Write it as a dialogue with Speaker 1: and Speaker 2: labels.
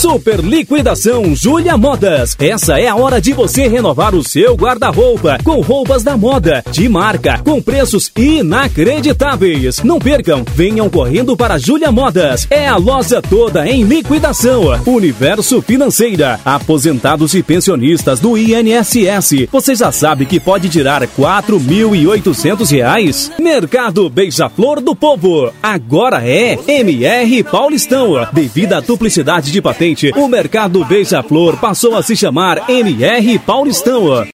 Speaker 1: Super liquidação Júlia Modas. Essa é a hora de você renovar o seu guarda-roupa com roupas da moda, de marca, com preços inacreditáveis. Não percam, venham correndo para Júlia Modas. É a loja toda em liquidação. Universo Financeira, aposentados e pensionistas do INSS. Você já sabe que pode tirar R$4.800? Mercado Beija-Flor do Povo. Agora é MR Paulistão. Devido à duplicidade de patente, o Mercado Beija-Flor passou a se chamar MR Paulistão.